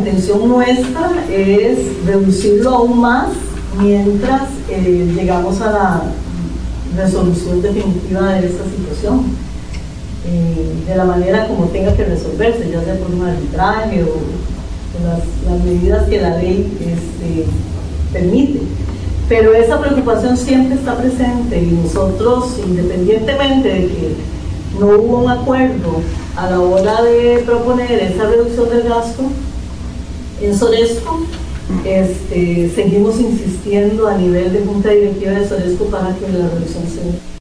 intención nuestra es reducirlo aún más mientras llegamos a la resolución definitiva de esta situación, de la manera como tenga que resolverse, ya sea por un arbitraje o las medidas que la ley permite. Pero esa preocupación siempre está presente y nosotros, independientemente de que no hubo un acuerdo a la hora de proponer esa reducción del gasto en Soresco, seguimos insistiendo a nivel de Junta Directiva de Soresco para que la reducción se